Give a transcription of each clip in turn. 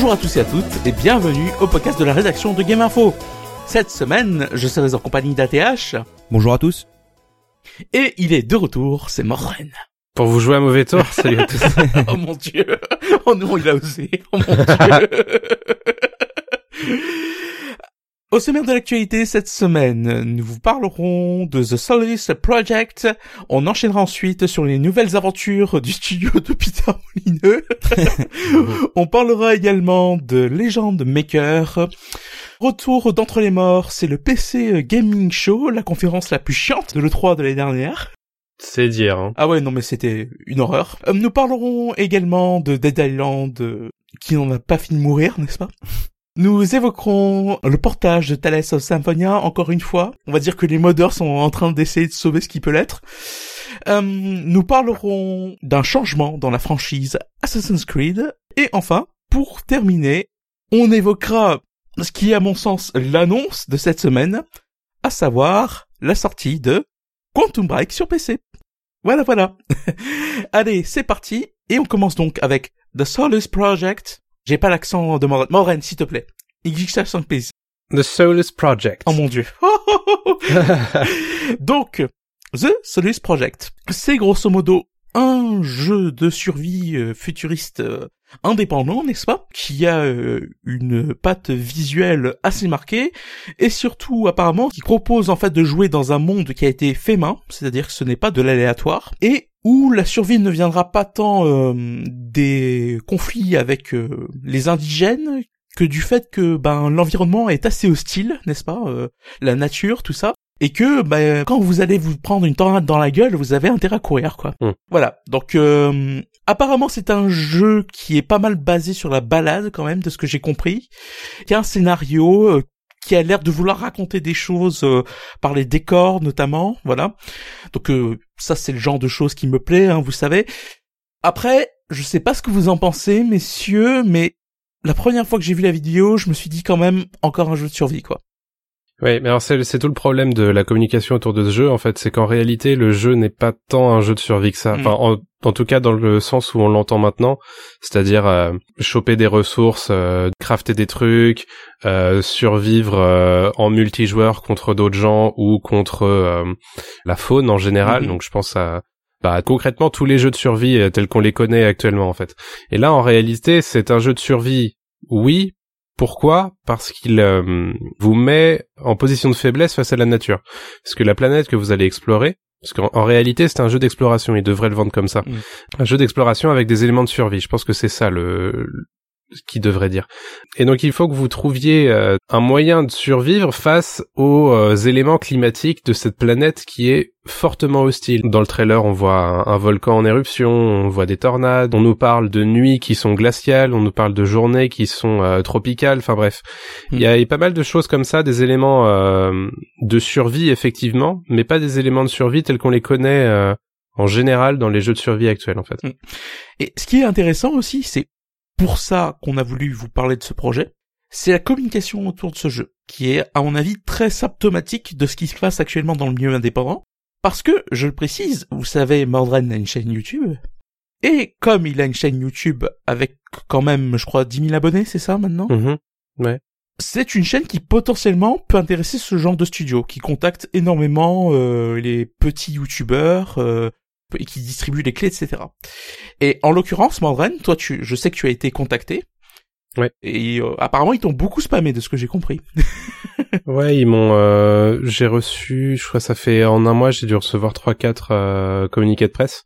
Bonjour à tous et à toutes et bienvenue au podcast de la rédaction de Game Info. Cette semaine, je serai en compagnie d'ATH. Bonjour à tous. Et il est de retour, c'est Morren. Pour vous jouer un mauvais tour, salut à tous. Oh mon dieu. Oh non, il a osé. Oh mon dieu. Au sommaire de l'actualité cette semaine, nous vous parlerons de The Solus Project. On enchaînera ensuite sur les nouvelles aventures du studio de Peter Molineux. On parlera également de Legend Maker. Retour d'Entre les Morts, c'est le PC Gaming Show, la conférence la plus chiante de l'E3 de l'année dernière. C'est dire, hein. Ah ouais, non mais c'était une horreur. Nous parlerons également de Dead Island, qui n'en a pas fini de mourir, n'est-ce pas ? Nous évoquerons le portage de Tales of Symphonia, encore une fois. On va dire que les modeurs sont en train d'essayer de sauver ce qui peut l'être. Nous parlerons d'un changement dans la franchise Assassin's Creed. Et enfin, pour terminer, on évoquera ce qui est à mon sens l'annonce de cette semaine, à savoir la sortie de Quantum Break sur PC. Voilà. Allez, c'est parti. Et on commence donc avec The Solus Project. J'ai pas l'accent de Morren, s'il te plaît. English accent, please. The Solus Project. Oh mon dieu. Donc, The Solus Project. C'est grosso modo un jeu de survie futuriste indépendant, n'est-ce pas? Qui a une patte visuelle assez marquée et surtout apparemment qui propose en fait de jouer dans un monde qui a été fait main, c'est-à-dire que ce n'est pas de l'aléatoire et où la survie ne viendra pas tant des conflits avec les indigènes que du fait que l'environnement est assez hostile, n'est-ce pas, la nature, tout ça. Et que quand vous allez vous prendre une tornade dans la gueule, vous avez intérêt à courir, quoi. Voilà. Donc apparemment c'est un jeu qui est pas mal basé sur la balade quand même, de ce que j'ai compris. Qui a un scénario qui a l'air de vouloir raconter des choses par les décors notamment, voilà. Donc ça c'est le genre de choses qui me plaît, hein, vous savez. Après, je sais pas ce que vous en pensez, messieurs, mais la première fois que j'ai vu la vidéo, je me suis dit quand même encore un jeu de survie, quoi. Oui, mais alors c'est tout le problème de la communication autour de ce jeu, en fait, c'est qu'en réalité, le jeu n'est pas tant un jeu de survie que ça. Enfin, en tout cas, dans le sens où on l'entend maintenant, c'est-à-dire choper des ressources, crafter des trucs, survivre en multijoueur contre d'autres gens ou contre la faune en général. Donc, je pense à concrètement tous les jeux de survie tels qu'on les connaît actuellement, en fait. Et là, en réalité, c'est un jeu de survie, oui. Pourquoi ? Parce qu'il vous met en position de faiblesse face à la nature. Parce que la planète que vous allez explorer, parce qu'en réalité c'est un jeu d'exploration, il devrait le vendre comme ça. Un jeu d'exploration avec des éléments de survie, je pense que c'est ça ce qu'il devrait dire. Et donc il faut que vous trouviez un moyen de survivre face aux éléments climatiques de cette planète qui est fortement hostile. Dans le trailer, on voit un volcan en éruption, on voit des tornades, on nous parle de nuits qui sont glaciales, on nous parle de journées qui sont tropicales, enfin bref. Il y a pas mal de choses comme ça, des éléments de survie effectivement, mais pas des éléments de survie tels qu'on les connaît en général dans les jeux de survie actuels en fait. Et ce qui est intéressant aussi, c'est pour ça qu'on a voulu vous parler de ce projet, c'est la communication autour de ce jeu, qui est, à mon avis, très symptomatique de ce qui se passe actuellement dans le milieu indépendant. Parce que, je le précise, vous savez, Mordred a une chaîne YouTube, et comme il a une chaîne YouTube avec quand même, je crois, 10 000 abonnés, c'est ça maintenant ? Ouais. C'est une chaîne qui potentiellement peut intéresser ce genre de studio, qui contacte énormément les petits YouTubeurs, et qui distribue les clés, etc. Et en l'occurrence, Mandren, toi, je sais que tu as été contacté. Ouais. Et apparemment, ils t'ont beaucoup spammé, de ce que j'ai compris. Ouais, ils m'ont... j'ai reçu, je crois que ça fait en un mois, j'ai dû recevoir 3-4 communiqués de presse.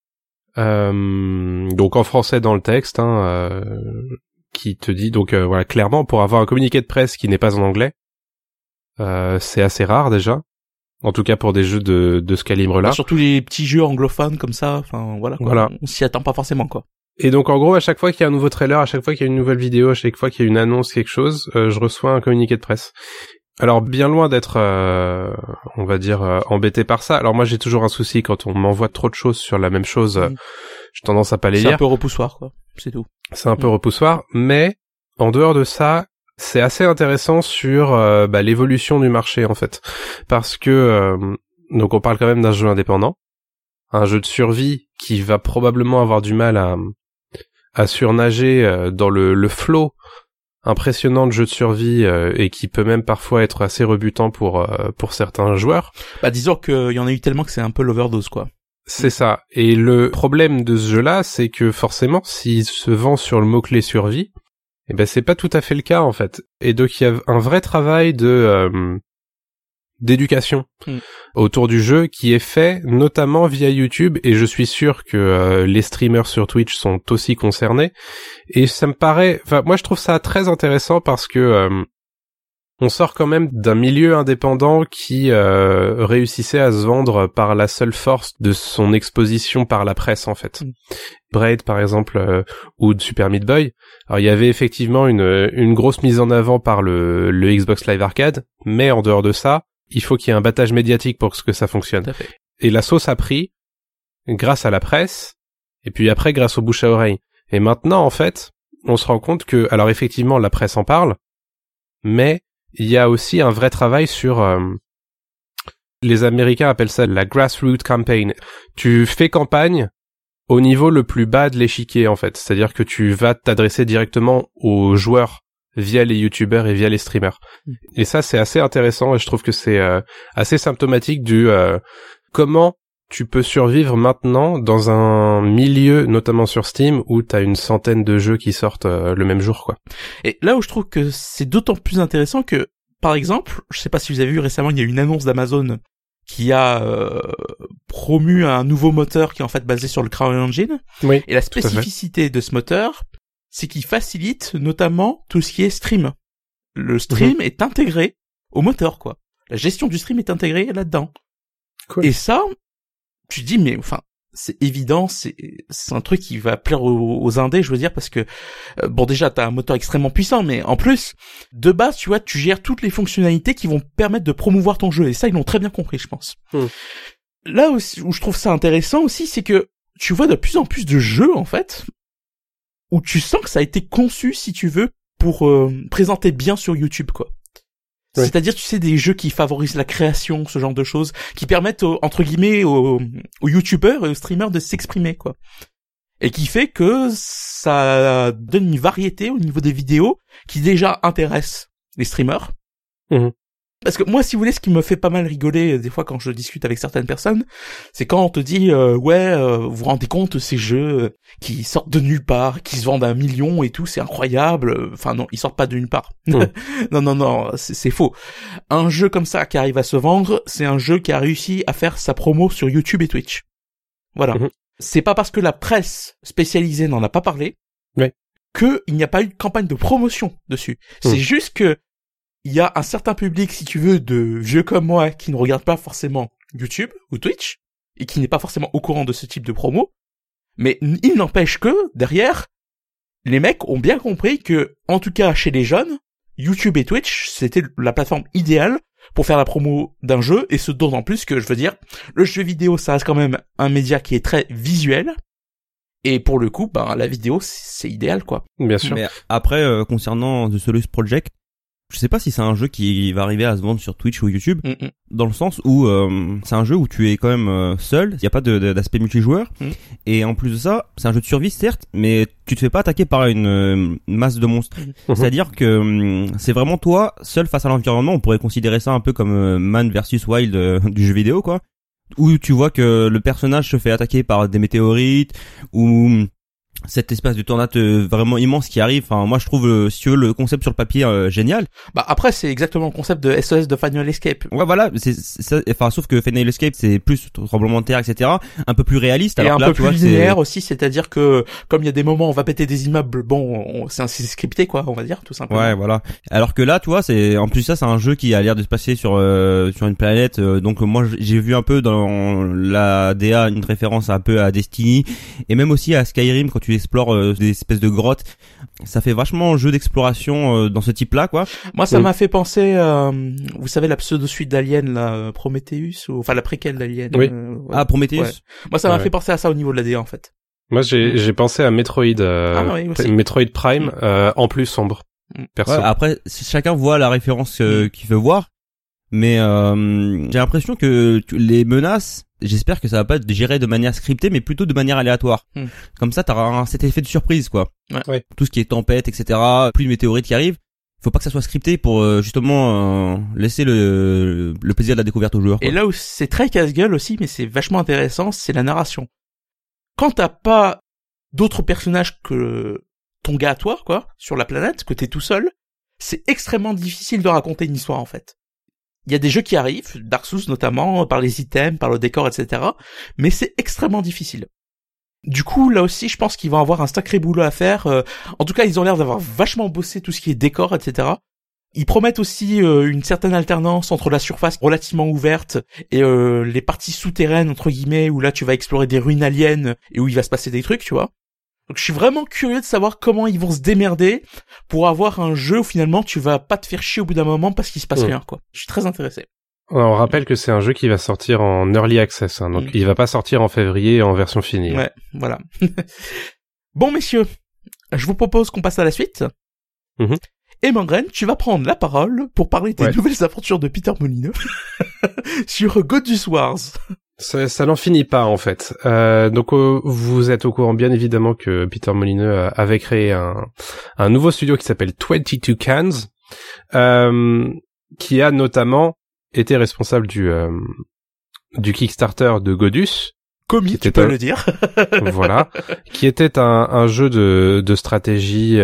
Donc en français dans le texte, qui te dit, donc voilà, clairement, pour avoir un communiqué de presse qui n'est pas en anglais, c'est assez rare déjà. En tout cas pour des jeux de ce calibre-là. Surtout les petits jeux anglophones comme ça, enfin voilà quoi. Voilà. On s'y attend pas forcément quoi. Et donc en gros, à chaque fois qu'il y a un nouveau trailer, à chaque fois qu'il y a une nouvelle vidéo, à chaque fois qu'il y a une annonce, quelque chose, je reçois un communiqué de presse. Alors bien loin d'être, on va dire, embêté par ça. Alors moi j'ai toujours un souci quand on m'envoie trop de choses sur la même chose, j'ai tendance à pas les lire. C'est un peu repoussoir quoi, c'est tout. C'est un peu repoussoir, mais en dehors de ça, c'est assez intéressant sur l'évolution du marché en fait, parce que donc on parle quand même d'un jeu indépendant, un jeu de survie qui va probablement avoir du mal à surnager dans le flot impressionnant de jeu de survie et qui peut même parfois être assez rebutant pour certains joueurs. Bah disons qu'il y en a eu tellement que c'est un peu l'overdose quoi. C'est ça. Et le problème de ce jeu-là, c'est que forcément, s'il se vend sur le mot-clé survie, eh ben c'est pas tout à fait le cas en fait. Et donc il y a un vrai travail d'éducation autour du jeu qui est fait notamment via YouTube, et je suis sûr que les streamers sur Twitch sont aussi concernés. Et ça me paraît, enfin moi je trouve ça très intéressant parce que on sort quand même d'un milieu indépendant qui réussissait à se vendre par la seule force de son exposition par la presse en fait. Braid par exemple ou Super Meat Boy. Alors il y avait effectivement une grosse mise en avant par le Xbox Live Arcade, mais en dehors de ça, il faut qu'il y ait un battage médiatique pour que ça fonctionne. Et la sauce a pris grâce à la presse et puis après grâce au bouche à oreille. Et maintenant en fait, on se rend compte que alors effectivement la presse en parle, mais il y a aussi un vrai travail sur les Américains appellent ça la grassroots campaign. Tu fais campagne au niveau le plus bas de l'échiquier en fait, c'est-à-dire que tu vas t'adresser directement aux joueurs via les youtubeurs et via les streamers. Et ça c'est assez intéressant et je trouve que c'est assez symptomatique du comment tu peux survivre maintenant dans un milieu, notamment sur Steam, où t'as une centaine de jeux qui sortent le même jour, quoi. Et là où je trouve que c'est d'autant plus intéressant que, par exemple, je sais pas si vous avez vu récemment, il y a une annonce d'Amazon qui a promu un nouveau moteur qui est en fait basé sur le CryEngine. Oui, et la spécificité de ce moteur, c'est qu'il facilite notamment tout ce qui est stream. Le stream est intégré au moteur, quoi. La gestion du stream est intégrée là-dedans. Cool. Et ça, tu dis mais enfin c'est évident, c'est un truc qui va plaire aux indés, je veux dire, parce que bon déjà t'as un moteur extrêmement puissant, mais en plus de base tu vois tu gères toutes les fonctionnalités qui vont permettre de promouvoir ton jeu, et ça ils l'ont très bien compris je pense. Là aussi, où je trouve ça intéressant aussi, c'est que tu vois de plus en plus de jeux en fait où tu sens que ça a été conçu si tu veux pour présenter bien sur YouTube quoi. Oui. C'est-à-dire, tu sais, des jeux qui favorisent la création, ce genre de choses, qui permettent, entre guillemets, aux youtubeurs et aux streamers de s'exprimer, quoi. Et qui fait que ça donne une variété au niveau des vidéos qui déjà intéressent les streamers. Parce que moi, si vous voulez, ce qui me fait pas mal rigoler des fois quand je discute avec certaines personnes, c'est quand on te dit vous vous rendez compte ces jeux qui sortent de nulle part, qui se vendent à 1 million et tout, c'est incroyable. Enfin non, ils sortent pas de nulle part. non, c'est faux. Un jeu comme ça qui arrive à se vendre, c'est un jeu qui a réussi à faire sa promo sur YouTube et Twitch. Voilà. C'est pas parce que la presse spécialisée n'en a pas parlé que il n'y a pas eu de campagne de promotion dessus. C'est juste que il y a un certain public, si tu veux, de vieux comme moi qui ne regarde pas forcément YouTube ou Twitch et qui n'est pas forcément au courant de ce type de promo. Mais il n'empêche que, derrière, les mecs ont bien compris que, en tout cas chez les jeunes, YouTube et Twitch, c'était la plateforme idéale pour faire la promo d'un jeu, et ce d'autant plus que, je veux dire, le jeu vidéo, ça reste quand même un média qui est très visuel. Et pour le coup, la vidéo, c'est idéal, quoi. Bien sûr. Mais après, concernant The Solus Project, je sais pas si c'est un jeu qui va arriver à se vendre sur Twitch ou YouTube, dans le sens où c'est un jeu où tu es quand même seul, il y a pas d'aspect multijoueur, et en plus de ça, c'est un jeu de survie certes, mais tu te fais pas attaquer par une masse de monstres. C'est-à-dire que c'est vraiment toi seul face à l'environnement. On pourrait considérer ça un peu comme Man vs Wild du jeu vidéo quoi, où tu vois que le personnage se fait attaquer par des météorites ou cette espèce de tornade vraiment immense qui arrive. Enfin, moi je trouve, si tu veux, le concept sur le papier génial. Après c'est exactement le concept de SOS de Final Escape. Ouais, voilà, c'est ça. Enfin, sauf que Final Escape c'est plus tremblement de terre, etc. Un peu plus réaliste. Alors et là, un peu plus linéaire aussi, c'est-à-dire que comme il y a des moments où on va péter des immeubles, c'est scripté quoi, on va dire tout simplement. Ouais, voilà. Alors que là, tu vois, c'est en plus ça, c'est un jeu qui a l'air de se passer sur une planète. Donc moi j'ai vu un peu dans la DA une référence un peu à Destiny et même aussi à Skyrim quand tu explores des espèces de grottes. Ça fait vachement jeu d'exploration dans ce type-là, quoi. Moi, ça m'a fait penser, vous savez, la pseudo-suite d'Alien, là, Prometheus, ou enfin la préquelle d'Alien. Oui. Ah, Prometheus. Ouais. Moi, ça m'a fait penser à ça au niveau de la DA, en fait. Moi, j'ai pensé à Metroid, Metroid Prime, en plus sombre. Perso. Ouais, après, chacun voit la référence qu'il veut voir. Mais j'ai l'impression que les menaces j'espère que ça va pas être géré de manière scriptée, mais plutôt de manière aléatoire. Comme ça, t'auras cet effet de surprise, quoi. Ouais. Tout ce qui est tempête, etc., plus de météorites qui arrivent, faut pas que ça soit scripté pour justement laisser le plaisir de la découverte aux joueurs, quoi. Et là où c'est très casse-gueule aussi, mais c'est vachement intéressant, c'est la narration. Quand t'as pas d'autres personnages que ton gars à toi, quoi, sur la planète, que t'es tout seul, c'est extrêmement difficile de raconter une histoire, en fait. Il y a des jeux qui arrivent, Dark Souls notamment, par les items, par le décor, etc., mais c'est extrêmement difficile. Du coup, là aussi, je pense qu'ils vont avoir un sacré boulot à faire. En tout cas, ils ont l'air d'avoir vachement bossé tout ce qui est décor, etc. Ils promettent aussi une certaine alternance entre la surface relativement ouverte et les parties souterraines, entre guillemets, où là, tu vas explorer des ruines aliens et où il va se passer des trucs, tu vois. Donc, je suis vraiment curieux de savoir comment ils vont se démerder pour avoir un jeu où finalement, tu vas pas te faire chier au bout d'un moment parce qu'il se passe rien, quoi. Je suis très intéressé. On rappelle que c'est un jeu qui va sortir en early access, hein, donc il va pas sortir en février en version finie. Ouais, voilà. Bon, messieurs, je vous propose qu'on passe à la suite. Et Mangren, tu vas prendre la parole pour parler des nouvelles aventures de Peter Molineux sur Godus Wars. Ça n'en finit pas, en fait. Donc, vous êtes au courant, bien évidemment, que Peter Molineux avait créé un nouveau studio qui s'appelle 22 Cans, qui a notamment été responsable du Kickstarter de Godus. Commis, tu peux le dire. Voilà. Qui était un jeu de stratégie,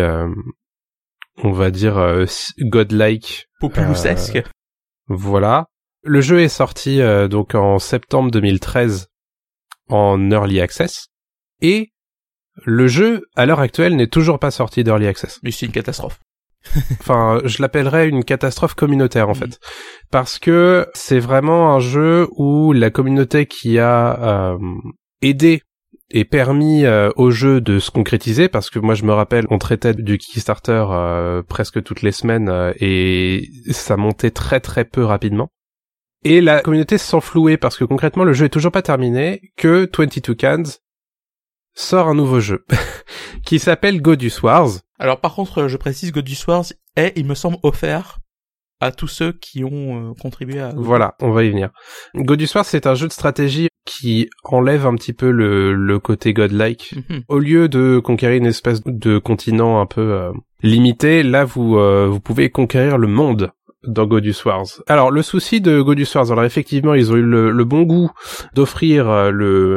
on va dire, godlike. Populusesque. Voilà. Le jeu est sorti donc en septembre 2013 en Early Access. Et le jeu, à l'heure actuelle, n'est toujours pas sorti d'Early Access. Mais c'est une catastrophe. Enfin, je l'appellerais une catastrophe communautaire, en fait. Parce que c'est vraiment un jeu où la communauté qui a aidé et permis au jeu de se concrétiser, parce que moi je me rappelle, on traitait du Kickstarter presque toutes les semaines et ça montait très très peu rapidement. Et la communauté se sent flouée parce que concrètement le jeu est toujours pas terminé, que 22 Cans sort un nouveau jeu qui s'appelle Godus Wars. Alors par contre, je précise, Godus Wars est, il me semble, offert à tous ceux qui ont contribué à... Voilà, on va y venir. Godus Wars, c'est un jeu de stratégie qui enlève un petit peu le côté godlike. Au lieu de conquérir une espèce de continent un peu limité, là vous pouvez conquérir le monde dans Godus Wars. Alors le souci de Godus Wars, alors effectivement ils ont eu le bon goût d'offrir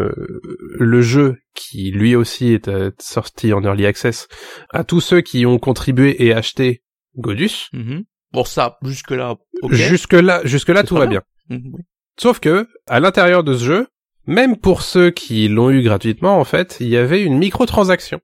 le jeu qui lui aussi est sorti en early access à tous ceux qui ont contribué et acheté Godus. Bon ça, jusque-là, ok. Jusque-là tout va bien. Sauf que, à l'intérieur de ce jeu, même pour ceux qui l'ont eu gratuitement, en fait, il y avait une microtransaction.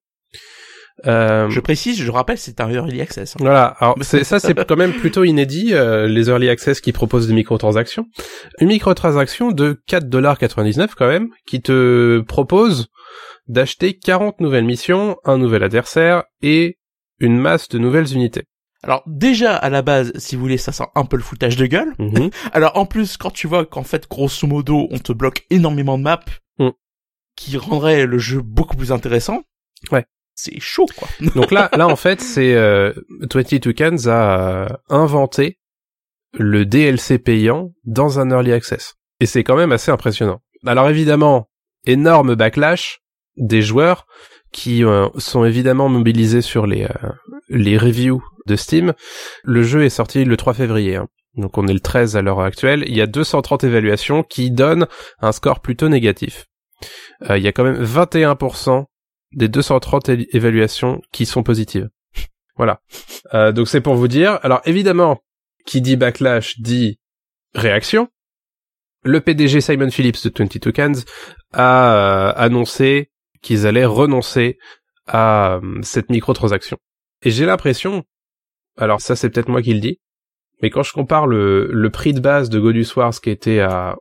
Je précise, je rappelle, c'est un early access. Voilà. Alors, c'est quand même plutôt inédit, les early access qui proposent des microtransactions. Une microtransaction de $4,99 quand même, qui te propose d'acheter 40 nouvelles missions, un nouvel adversaire et une masse de nouvelles unités. Alors déjà à la base, si vous voulez, ça sent un peu le foutage de gueule. Alors en plus, quand tu vois qu'en fait, grosso modo, on te bloque énormément de maps qui rendraient le jeu beaucoup plus intéressant. Ouais. C'est chaud, quoi. Donc là en fait, c'est 22 Cans a inventé le DLC payant dans un early access. Et c'est quand même assez impressionnant. Alors évidemment, énorme backlash des joueurs qui sont évidemment mobilisés sur les reviews de Steam. Le jeu est sorti le 3 février. Donc on est le 13 à l'heure actuelle. Il y a 230 évaluations qui donnent un score plutôt négatif. Il y a quand même 21% des 230 évaluations qui sont positives. Voilà. Donc c'est pour vous dire. Alors évidemment, qui dit backlash dit réaction. Le PDG Simon Phillips de 22 Cans a annoncé qu'ils allaient renoncer à cette microtransaction. Et j'ai l'impression, alors ça c'est peut-être moi qui le dis, mais quand je compare le prix de base de Godus Wars qui était à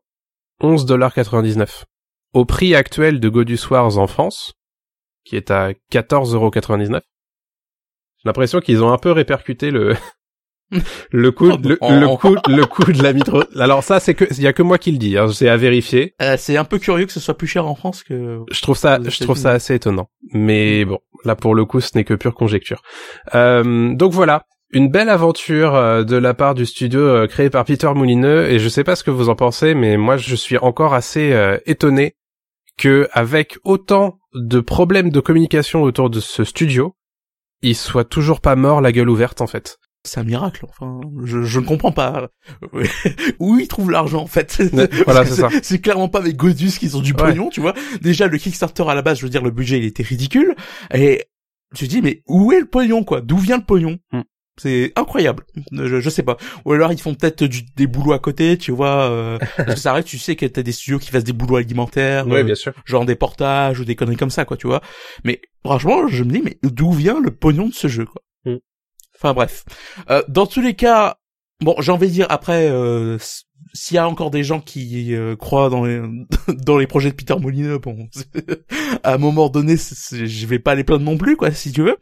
$11,99 au prix actuel de Godus Wars en France, qui est à $14,99, j'ai l'impression qu'ils ont un peu répercuté le coût de la micro. Alors ça c'est il y a que moi qui le dis, hein, c'est à vérifier. C'est un peu curieux que ce soit plus cher en France que je trouve ça assez étonnant. Mais bon, là pour le coup, ce n'est que pure conjecture. Donc voilà, une belle aventure de la part du studio créé par Peter Moulineux, et je sais pas ce que vous en pensez, mais moi je suis encore assez étonné que avec autant de problèmes de communication autour de ce studio, il soit toujours pas mort la gueule ouverte en fait. C'est un miracle, enfin, je ne comprends pas où ils trouvent l'argent en fait. Voilà, c'est ça. C'est clairement pas avec Godus qu'ils ont du pognon, tu vois. Déjà le Kickstarter à la base, je veux dire, le budget il était ridicule, et tu te dis mais où est le pognon quoi? D'où vient le pognon? C'est incroyable. Je sais pas. Ou alors ils font peut-être des boulots à côté, tu vois. Parce que ça arrive, tu sais que t'as des studios qui fassent des boulots alimentaires, oui, bien sûr. genre des portages ou des conneries comme ça, quoi, tu vois. Mais franchement, je me dis, mais d'où vient le pognon de ce jeu, quoi. Enfin bref. Dans tous les cas, bon, j'ai envie de dire après, s'il y a encore des gens qui croient dans les projets de Peter Molineux, bon, à un moment donné, je vais pas les plaindre non plus, quoi, si tu veux.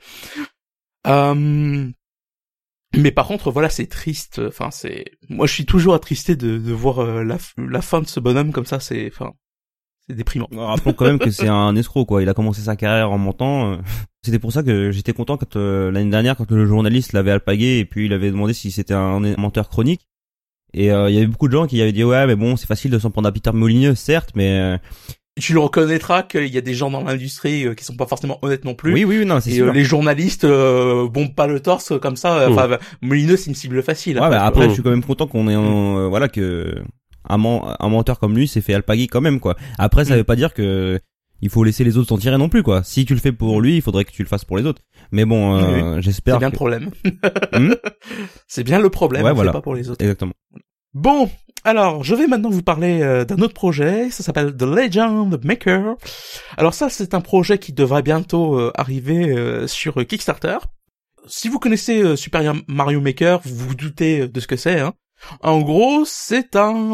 Mais par contre, voilà, c'est triste. Enfin, moi, je suis toujours attristé de voir la fin de ce bonhomme comme ça. C'est déprimant. Rappelons quand même que c'est un escroc, quoi. Il a commencé sa carrière en montant. C'était pour ça que j'étais content quand l'année dernière, quand le journaliste l'avait alpagué et puis il avait demandé si c'était un menteur chronique. Et il y avait beaucoup de gens qui avaient dit ouais, mais bon, c'est facile de s'en prendre à Peter Molineux, certes, mais tu le reconnaîtras qu'il y a des gens dans l'industrie qui sont pas forcément honnêtes non plus. Oui, non, c'est sûr. Les journalistes bombent pas le torse comme ça. Enfin, Molineux, c'est une cible facile. Ouais, après, je suis quand même content qu'on ait voilà que un menteur comme lui s'est fait alpaguer quand même, quoi. Après, ça veut pas dire que il faut laisser les autres s'en tirer non plus, quoi. Si tu le fais pour lui, il faudrait que tu le fasses pour les autres. Mais bon, j'espère. C'est bien le problème. C'est bien le problème. Ouais, voilà. Pas pour les autres. Exactement. Bon, alors, je vais maintenant vous parler d'un autre projet, ça s'appelle The Legend Maker. Alors ça, c'est un projet qui devrait bientôt arriver sur Kickstarter. Si vous connaissez Super Mario Maker, vous vous doutez de ce que c'est, hein. En gros, c'est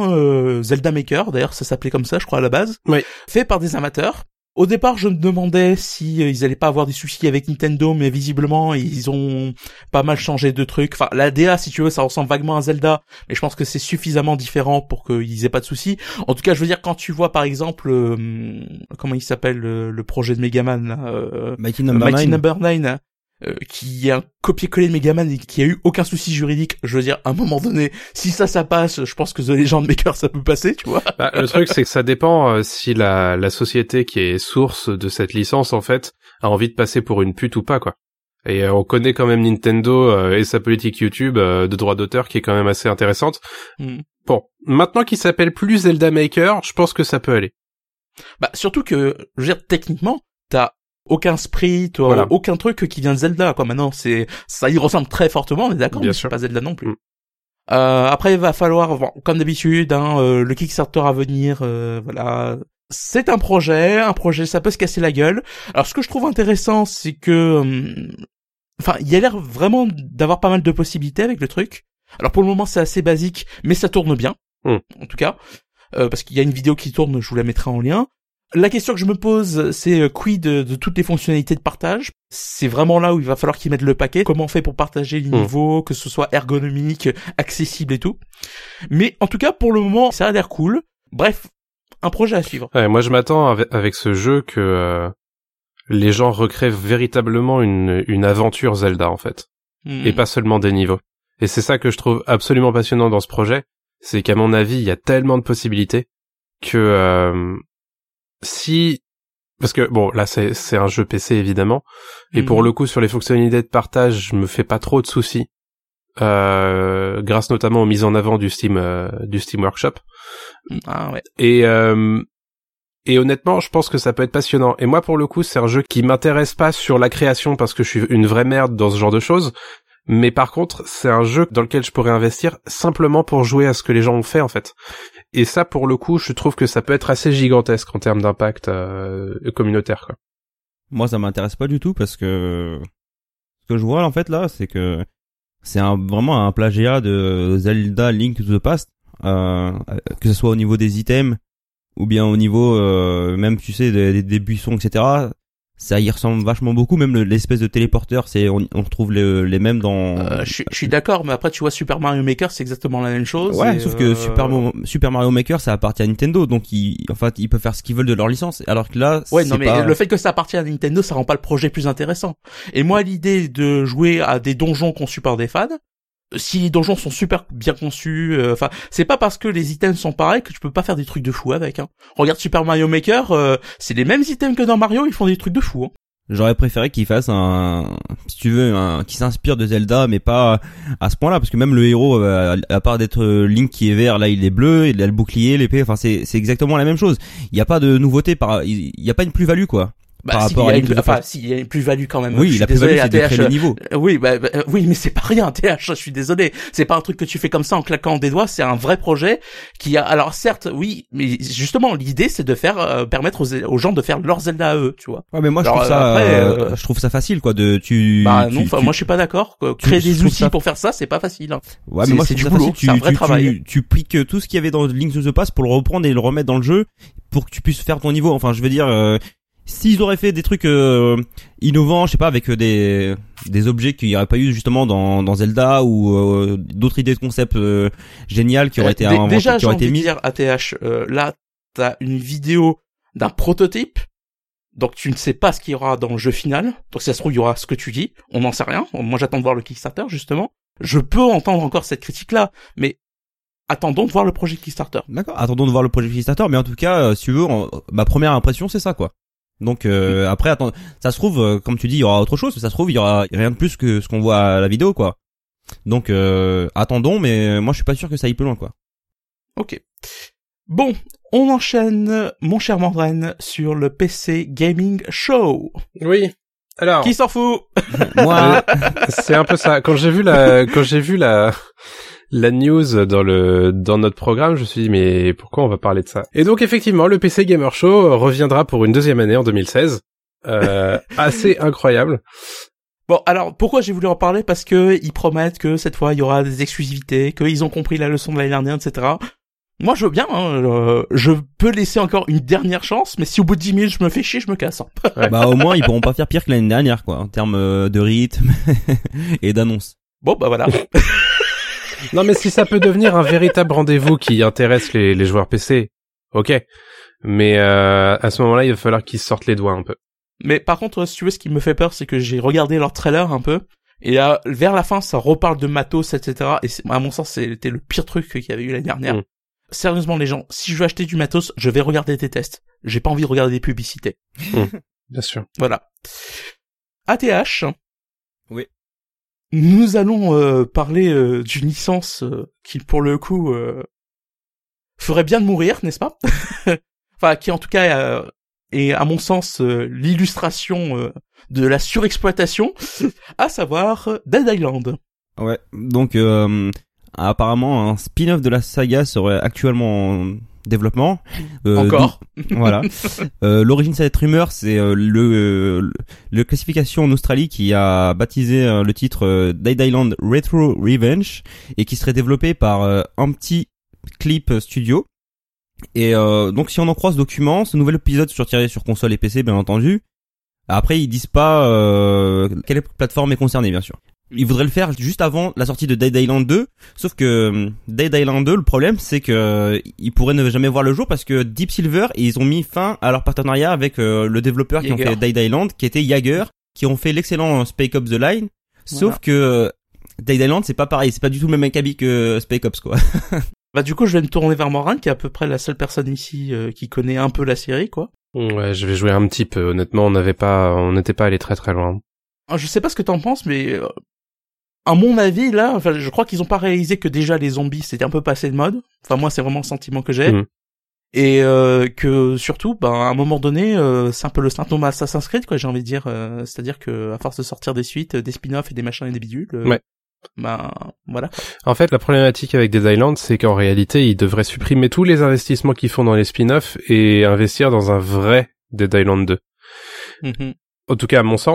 un Zelda Maker, d'ailleurs ça s'appelait comme ça, je crois, à la base, oui. Fait par des amateurs. Au départ, je me demandais si ils allaient pas avoir des soucis avec Nintendo, mais visiblement, ils ont pas mal changé de trucs. Enfin, la DA, si tu veux, ça ressemble vaguement à Zelda, mais je pense que c'est suffisamment différent pour qu'ils aient pas de soucis. En tout cas, je veux dire, quand tu vois, par exemple, comment il s'appelle, le projet de Megaman, là, Mighty Number 9, qui est un copier-coller de Megaman et qui a eu aucun souci juridique. Je veux dire, à un moment donné, si ça passe, je pense que The Legend Maker, ça peut passer, tu vois. Bah, le truc, c'est que ça dépend si la société qui est source de cette licence, en fait, a envie de passer pour une pute ou pas, quoi. Et on connaît quand même Nintendo et sa politique YouTube de droit d'auteur qui est quand même assez intéressante. Bon, maintenant qu'il s'appelle plus Zelda Maker, je pense que ça peut aller. Bah, surtout que, je veux dire, techniquement, t'as aucun sprite, voilà. Aucun truc qui vient de Zelda, quoi. Maintenant, ça y ressemble très fortement, on est d'accord, mais c'est pas Zelda non plus. Après, il va falloir, bon, comme d'habitude, le Kickstarter à venir, voilà. C'est un projet, ça peut se casser la gueule. Alors, ce que je trouve intéressant, c'est que, enfin, il y a l'air vraiment d'avoir pas mal de possibilités avec le truc. Alors, pour le moment, c'est assez basique, mais ça tourne bien. En tout cas. Parce qu'il y a une vidéo qui tourne, je vous la mettrai en lien. La question que je me pose, c'est quid de toutes les fonctionnalités de partage. C'est vraiment là où il va falloir qu'ils mettent le paquet. Comment on fait pour partager les niveaux, que ce soit ergonomique, accessible et tout. Mais en tout cas, pour le moment, ça a l'air cool. Bref, un projet à suivre. Ouais, moi, je m'attends avec ce jeu que les gens recréent véritablement une aventure Zelda, en fait. Et pas seulement des niveaux. Et c'est ça que je trouve absolument passionnant dans ce projet. C'est qu'à mon avis, il y a tellement de possibilités que... parce que bon là c'est un jeu PC évidemment et pour le coup sur les fonctionnalités de partage je me fais pas trop de soucis grâce notamment aux mises en avant du Steam Workshop. Ah ouais. Et honnêtement je pense que ça peut être passionnant et moi pour le coup c'est un jeu qui m'intéresse pas sur la création parce que je suis une vraie merde dans ce genre de choses. Mais par contre, c'est un jeu dans lequel je pourrais investir simplement pour jouer à ce que les gens ont fait, en fait. Et ça, pour le coup, je trouve que ça peut être assez gigantesque en termes d'impact communautaire, quoi. Moi, ça m'intéresse pas du tout parce que ce que je vois, en fait, là, c'est que c'est vraiment un plagiat de Zelda Link to the Past, que ce soit au niveau des items ou bien au niveau même, tu sais, des buissons, etc. ça y ressemble vachement beaucoup, même l'espèce de téléporteur, on retrouve les mêmes dans... Je suis d'accord, mais après tu vois Super Mario Maker, c'est exactement la même chose. Ouais, sauf que Super Mario Maker, ça appartient à Nintendo, donc ils peuvent faire ce qu'ils veulent de leur licence, alors que là, ouais, non, mais le fait que ça appartient à Nintendo, ça rend pas le projet plus intéressant. Et moi, l'idée de jouer à des donjons conçus par des fans, si les donjons sont super bien conçus, c'est pas parce que les items sont pareils que tu peux pas faire des trucs de fou avec, hein. Regarde Super Mario Maker, c'est les mêmes items que dans Mario, ils font des trucs de fou, hein. J'aurais préféré qu'ils fassent si tu veux, qui s'inspire de Zelda, mais pas à ce point-là, parce que même le héros, à part d'être Link qui est vert, là il est bleu, il a le bouclier, l'épée, enfin c'est exactement la même chose. Il y a pas de nouveauté, il y a pas une plus-value quoi. Par rapport il y a une plus-value quand même. Oui, la plus-value c'est de créer les niveaux. Oui, oui, mais c'est pas rien, TH, je suis désolé. C'est pas un truc que tu fais comme ça en claquant des doigts, c'est un vrai projet qui a, alors certes, oui, mais justement, l'idée c'est de faire, permettre aux gens de faire leur Zelda à eux, tu vois. Ouais, mais moi, je trouve ça facile, quoi, moi je suis pas d'accord. Créer des outils pour faire ça, c'est pas facile, hein. Ouais, mais moi, c'est du boulot, c'est un vrai travail. Tu pliques tout ce qu'il y avait dans Link to the Past pour le reprendre et le remettre dans le jeu pour que tu puisses faire ton niveau. Enfin, je veux dire, s'ils auraient fait des trucs innovants, je sais pas, avec des objets qu'il n'y aurait pas eu justement dans Zelda ou d'autres idées de concept géniales qui auraient été inventées, déjà, qui auraient été mises. Déjà, j'ai envie de dire, ATH, là, t'as une vidéo d'un prototype, donc tu ne sais pas ce qu'il y aura dans le jeu final. Donc si ça se trouve, il y aura ce que tu dis, on n'en sait rien. Moi, j'attends de voir le Kickstarter, justement. Je peux entendre encore cette critique-là, mais attendons de voir le projet Kickstarter. D'accord, attendons de voir le projet Kickstarter, mais en tout cas, si tu veux, ma première impression, c'est ça, quoi. Donc après, attends, ça se trouve, comme tu dis, il y aura autre chose, mais ça se trouve, il y aura rien de plus que ce qu'on voit à la vidéo, quoi. Donc attendons, mais moi je suis pas sûr que ça aille plus loin, quoi. Ok. Bon, on enchaîne, mon cher Mandren, sur le PC Gaming Show. Oui. Alors. Qui s'en fout? Moi. C'est un peu ça. Quand j'ai vu la news dans notre programme, je me suis dit mais pourquoi on va parler de ça? Et donc effectivement, le PC Gamer Show reviendra pour une deuxième année en 2016. Assez incroyable. Bon, alors pourquoi j'ai voulu en parler? Parce que ils promettent que cette fois il y aura des exclusivités, qu'ils ont compris la leçon de l'année dernière, etc. Moi je veux bien, hein, je peux laisser encore une dernière chance, mais si au bout de 10 000 je me fais chier, je me casse. Hein. Ouais. Bah au moins ils pourront pas faire pire que l'année dernière, quoi, en termes de rythme et d'annonces. Bon bah voilà. Non mais si ça peut devenir un véritable rendez-vous qui intéresse les joueurs PC, ok. Mais à ce moment-là, il va falloir qu'ils sortent les doigts un peu. Mais par contre, si tu veux, ce qui me fait peur, c'est que j'ai regardé leur trailer un peu, et vers la fin, ça reparle de matos, etc. Et à mon sens, c'était le pire truc qu'il y avait eu l'année dernière. Sérieusement, les gens, si je veux acheter du matos, je vais regarder des tests. J'ai pas envie de regarder des publicités. Bien sûr. Voilà. ATH. Oui. Nous allons parler d'une licence qui, pour le coup, ferait bien de mourir, n'est-ce pas? Enfin, qui en tout cas est, à mon sens, l'illustration de la surexploitation, à savoir Dead Island. Ouais, donc apparemment un spin-off de la saga serait actuellement en développement. Encore. Voilà. L'origine de cette rumeur, c'est le classification en Australie qui a baptisé le titre Dead Island Retro Revenge et qui serait développé par Empty Clip Studio. Et donc si on en croit ce document, ce nouvel épisode sortirait sur console et PC, bien entendu. Après, ils disent pas quelle plateforme est concernée, bien sûr. Ils voudraient le faire juste avant la sortie de Dead Island 2, sauf que Dead Island 2, le problème, c'est que ils pourraient ne jamais voir le jour parce que Deep Silver, ils ont mis fin à leur partenariat avec le développeur qui ont fait Dead Island, qui était Yager, qui ont fait l'excellent Spec Ops The Line, sauf que Dead Island, c'est pas pareil, c'est pas du tout le même acabit que Spec Ops, quoi. Bah du coup, je vais me tourner vers Morin, qui est à peu près la seule personne ici qui connaît un peu la série, quoi. Ouais, je vais jouer un petit peu. Honnêtement, on n'était pas allé très très loin. Je sais pas ce que t'en penses, mais à mon avis, là, enfin, je crois qu'ils ont pas réalisé que déjà les zombies c'était un peu passé de mode. Enfin, moi, c'est vraiment le sentiment que j'ai. Et que surtout, à un moment donné, c'est un peu le symptôme Assassin's Creed, quoi. J'ai envie de dire, c'est-à-dire que à force de sortir des suites, des spin-offs et des machins et des bidules. Ouais. Voilà. En fait, la problématique avec Dead Island, c'est qu'en réalité, ils devraient supprimer tous les investissements qu'ils font dans les spin-offs et investir dans un vrai Dead Island 2. En tout cas, à mon sens,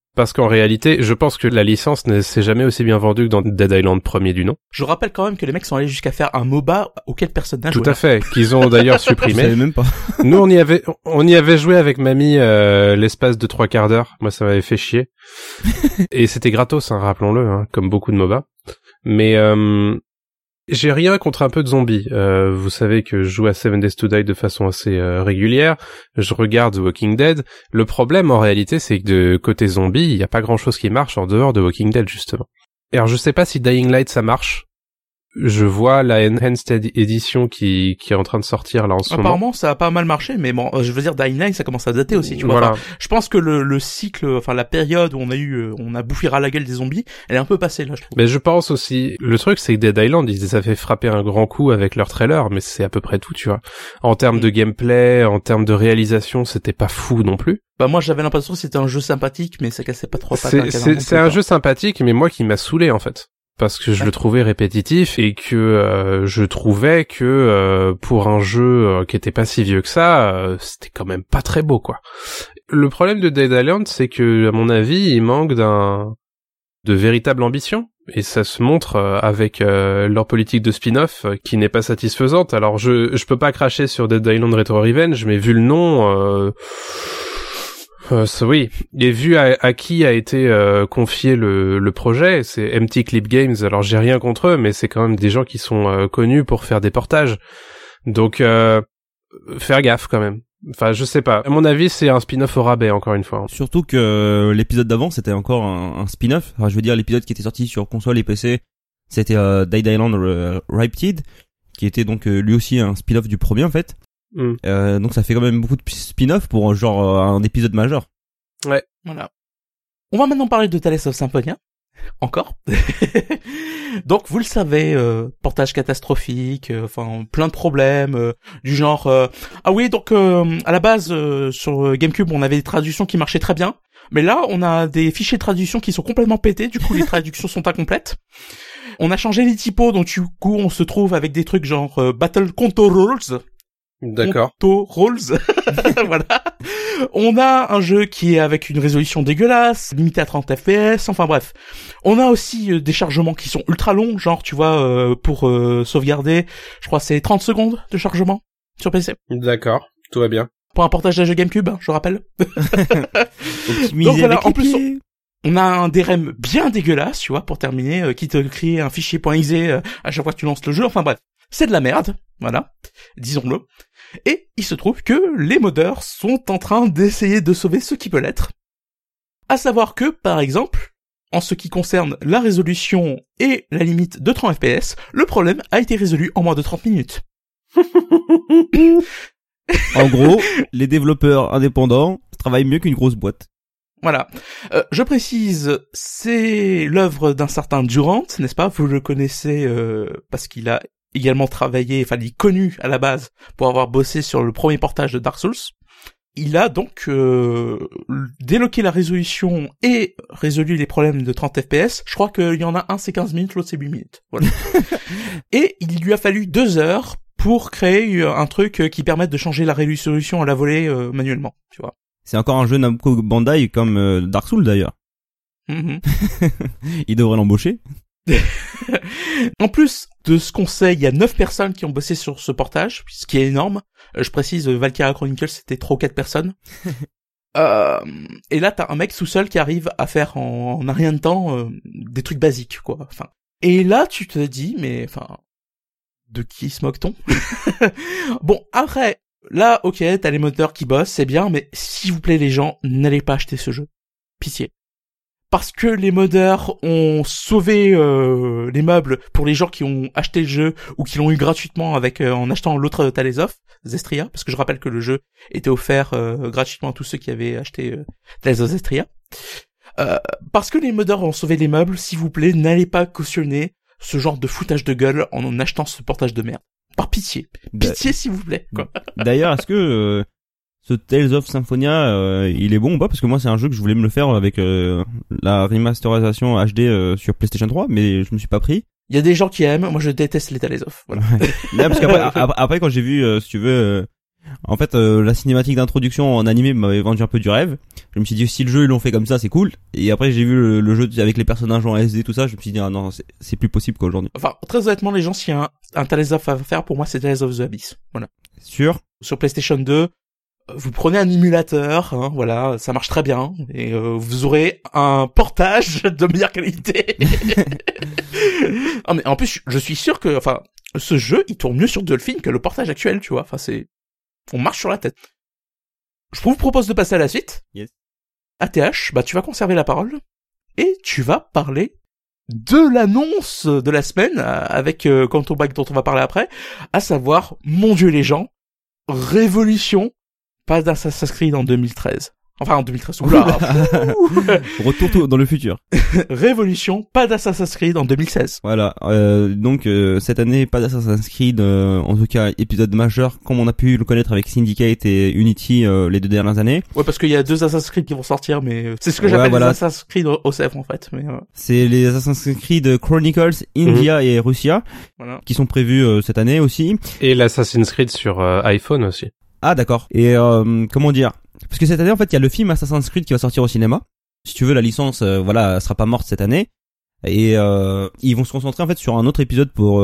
Parce qu'en réalité, je pense que la licence ne s'est jamais aussi bien vendue que dans Dead Island premier du nom. Je rappelle quand même que les mecs sont allés jusqu'à faire un MOBA auquel personne n'a joué. Tout à fait, qu'ils ont d'ailleurs supprimé. Je savais même pas. Nous, on y avait joué avec mamie l'espace de 3/4 d'heure. Moi, ça m'avait fait chier. Et c'était gratos, hein, rappelons-le, hein, comme beaucoup de MOBA. Mais j'ai rien contre un peu de zombies. Vous savez que je joue à 7 Days to Die de façon assez régulière. Je regarde The Walking Dead. Le problème, en réalité, c'est que de côté zombie, il n'y a pas grand-chose qui marche en dehors de Walking Dead, justement. Et alors, je sais pas si Dying Light, ça marche. Je vois la Enhanced Edition qui est en train de sortir là en ce moment. Apparemment, ça a pas mal marché, mais bon, je veux dire, Dying Light, ça commence à dater aussi, tu vois. Voilà. Enfin, je pense que le cycle, enfin la période où on a bouffé ras la gueule des zombies, elle est un peu passée là, je trouve. Mais je pense aussi, le truc c'est que Dead Island, ils les avaient frappé un grand coup avec leur trailer, mais c'est à peu près tout, tu vois. En termes de gameplay, en termes de réalisation, c'était pas fou non plus. Bah moi j'avais l'impression que c'était un jeu sympathique, mais ça cassait pas trop. C'est un jeu sympathique, mais moi qui m'a saoulé en fait. Parce que je le trouvais répétitif et que je trouvais que pour un jeu qui était pas si vieux que ça, c'était quand même pas très beau quoi. Le problème de Dead Island, c'est que à mon avis, il manque de véritable ambition et ça se montre avec leur politique de spin-off qui n'est pas satisfaisante. Alors je peux pas cracher sur Dead Island Retro Revenge, mais vu le nom oui, et vu à qui a été confié le projet, c'est Empty Clip Games. Alors j'ai rien contre eux, mais c'est quand même des gens qui sont connus pour faire des portages. Donc faire gaffe quand même. Enfin, je sais pas. À mon avis, c'est un spin-off au rabais encore une fois. Surtout que l'épisode d'avant, c'était encore un spin-off. Enfin, je veux dire, l'épisode qui était sorti sur console et PC, c'était Dead Island Riptide, qui était donc lui aussi un spin-off du premier en fait. Donc ça fait quand même beaucoup de spin-off pour genre un épisode majeur. Ouais. Voilà. On va maintenant parler de Tales of Symphonia. Encore. Donc vous le savez, portage catastrophique, enfin plein de problèmes, du genre ah oui donc à la base sur GameCube on avait des traductions qui marchaient très bien, mais là on a des fichiers de traduction qui sont complètement pétés, du coup les traductions sont incomplètes. On a changé les typos, donc du coup on se trouve avec des trucs genre Battle Control. D'accord. Rolls. Voilà. On a un jeu qui est avec une résolution dégueulasse, limité à 30 FPS, enfin bref. On a aussi des chargements qui sont ultra longs, genre tu vois, pour sauvegarder, je crois c'est 30 secondes de chargement sur PC. D'accord, tout va bien. Pour un portage d'un jeu GameCube, hein, je rappelle. Donc voilà, en plus on a un DRM bien dégueulasse, tu vois, pour terminer, qui te crée un fichier .exe à chaque fois que tu lances le jeu, enfin bref. C'est de la merde, voilà, disons-le. Et il se trouve que les modeurs sont en train d'essayer de sauver ce qui peut l'être. À savoir que, par exemple, en ce qui concerne la résolution et la limite de 30 FPS, le problème a été résolu en moins de 30 minutes. En gros, les développeurs indépendants travaillent mieux qu'une grosse boîte. Voilà. Je précise, c'est l'œuvre d'un certain Durant, n'est-ce pas? Vous le connaissez parce qu'il a également travaillé, enfin il est connu à la base pour avoir bossé sur le premier portage de Dark Souls. Il a donc déloqué la résolution et résolu les problèmes de 30 FPS. Je crois qu'il y en a un c'est 15 minutes, l'autre c'est 8 minutes. Voilà. Et il lui a fallu 2 heures pour créer un truc qui permette de changer la résolution à la volée manuellement, tu vois. C'est encore un jeu Namco Bandai comme Dark Souls d'ailleurs. Mm-hmm. Il devrait l'embaucher. En plus de ce qu'on sait, il y a 9 personnes qui ont bossé sur ce portage, ce qui est énorme. Je précise, Valkyria Chronicles, c'était 3 ou 4 personnes. Et là, t'as un mec tout seul qui arrive à faire en un rien de temps des trucs basiques, quoi. Enfin. Et là, tu te dis, mais enfin, de qui se moque-t-on? Bon, après, là, ok, t'as les moteurs qui bossent, c'est bien, mais s'il vous plaît, les gens, n'allez pas acheter ce jeu. Pitié. Parce que les modeurs ont sauvé les meubles pour les gens qui ont acheté le jeu ou qui l'ont eu gratuitement avec en achetant l'autre Tales of Zestria, parce que je rappelle que le jeu était offert gratuitement à tous ceux qui avaient acheté Tales of Zestria. Parce que les modeurs ont sauvé les meubles, s'il vous plaît, n'allez pas cautionner ce genre de foutage de gueule en achetant ce portage de merde. Par pitié. Pitié, s'il vous plaît. Quoi. D'ailleurs, est-ce que ce Tales of Symphonia, il est bon ou pas? Parce que moi, c'est un jeu que je voulais me le faire avec la remasterisation HD sur PlayStation 3, mais je me suis pas pris. Il y a des gens qui aiment, moi je déteste les Tales of. Voilà. Ouais. Là, parce qu'après, après quand j'ai vu, si tu veux, En fait, la cinématique d'introduction en animé m'avait vendu un peu du rêve. Je me suis dit, si le jeu ils l'ont fait comme ça, c'est cool. Et après, j'ai vu le jeu avec les personnages en SD, tout ça, je me suis dit, ah non, c'est plus possible qu'aujourd'hui. Enfin, très honnêtement, les gens, s'il y a un Tales of à faire, pour moi, c'est Tales of the Abyss. Voilà. Sûr. Sur PlayStation 2, vous prenez un émulateur, hein, voilà, ça marche très bien, et vous aurez un portage de meilleure qualité. Ah, mais en plus, je suis sûr que, enfin, ce jeu, il tourne mieux sur Dolphin que le portage actuel, tu vois. Enfin, on marche sur la tête. Je vous propose de passer à la suite. Yes. ATH, bah tu vas conserver la parole et tu vas parler de l'annonce de la semaine avec Canto Bight dont on va parler après, à savoir, mon Dieu les gens, Révolution, pas d'Assassin's Creed en 2013. Enfin, en 2013, oula. Retour dans le futur. Révolution, pas d'Assassin's Creed en 2016. Voilà, donc cette année, pas d'Assassin's Creed, en tout cas épisode majeur, comme on a pu le connaître avec Syndicate et Unity les 2 dernières années. Ouais, parce qu'il y a 2 Assassin's Creed qui vont sortir, mais c'est ce que j'appelle les Assassin's Creed OCF en fait. Mais c'est les Assassin's Creed Chronicles, India et Russia, voilà, qui sont prévus cette année aussi. Et l'Assassin's Creed sur iPhone aussi. Ah d'accord. Et comment dire, parce que cette année en fait il y a le film Assassin's Creed qui va sortir au cinéma. Si tu veux, la licence voilà, elle sera pas morte cette année, et ils vont se concentrer en fait sur un autre épisode pour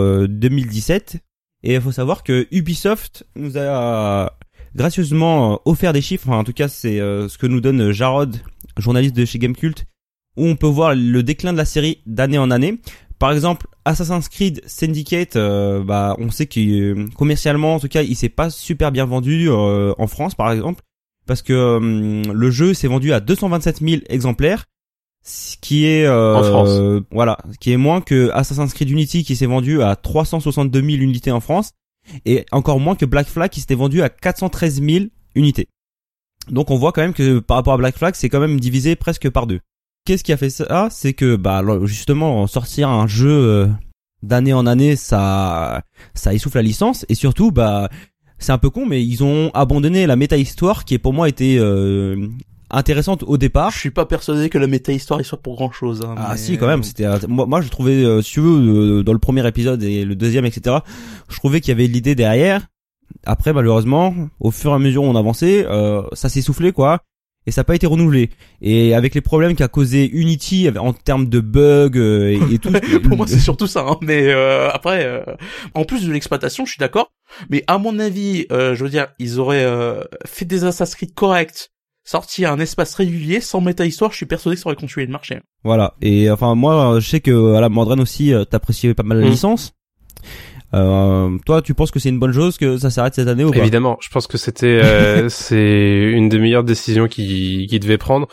2017. Et il faut savoir que Ubisoft nous a gracieusement offert des chiffres, enfin en tout cas c'est ce que nous donne Jarod, journaliste de chez Gamecult, où on peut voir le déclin de la série d'année en année. Par exemple, Assassin's Creed Syndicate, on sait que commercialement, en tout cas, il s'est pas super bien vendu en France, par exemple, parce que le jeu s'est vendu à 227 000 exemplaires, ce qui est en France. Voilà, ce qui est moins que Assassin's Creed Unity qui s'est vendu à 362 000 unités en France, et encore moins que Black Flag qui s'était vendu à 413 000 unités. Donc on voit quand même que par rapport à Black Flag, c'est quand même divisé presque par 2. Qu'est-ce qui a fait ça? C'est que justement sortir un jeu d'année en année, ça essouffle la licence, et surtout c'est un peu con, mais ils ont abandonné la méta-histoire qui pour moi était intéressante au départ. Je suis pas persuadé que la méta-histoire soit pour grand chose. Hein, ah si, quand même, c'était moi je trouvais si tu veux dans le premier épisode et le deuxième etc. Je trouvais qu'il y avait l'idée derrière. Après malheureusement, au fur et à mesure où on avançait, ça s'est essoufflé quoi. Et ça n'a pas été renouvelé. Et avec les problèmes qu'a causé Unity en termes de bugs et tout. Pour moi, c'est surtout ça. Hein. Mais après, en plus de l'exploitation, je suis d'accord. Mais à mon avis, je veux dire, ils auraient fait des Assassin's Creed corrects, sorti un espace régulier sans méta-histoire. Je suis persuadé que ça aurait continué de marcher. Voilà. Et enfin, moi, je sais que voilà, Mandren aussi, t'appréciais pas mal la licence. Toi, tu penses que c'est une bonne chose que ça s'arrête cette année ou pas? Évidemment, je pense que c'était c'est une des meilleures décisions qu'ils devaient prendre.